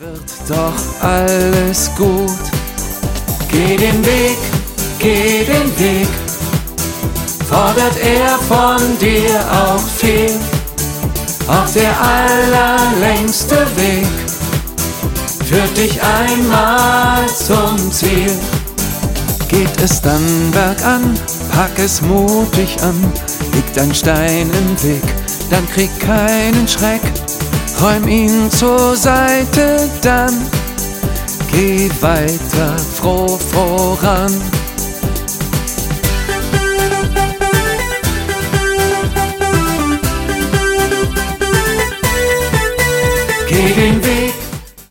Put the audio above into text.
Wird doch alles gut. Geh den Weg, fordert er von dir auch viel. Auch der allerlängste Weg führt dich einmal zum Ziel. Geht es dann bergan, pack es mutig an. Liegt ein Stein im Weg, dann krieg keinen Schreck. Räum ihn zur Seite, dann geh weiter froh voran. Geh den Weg,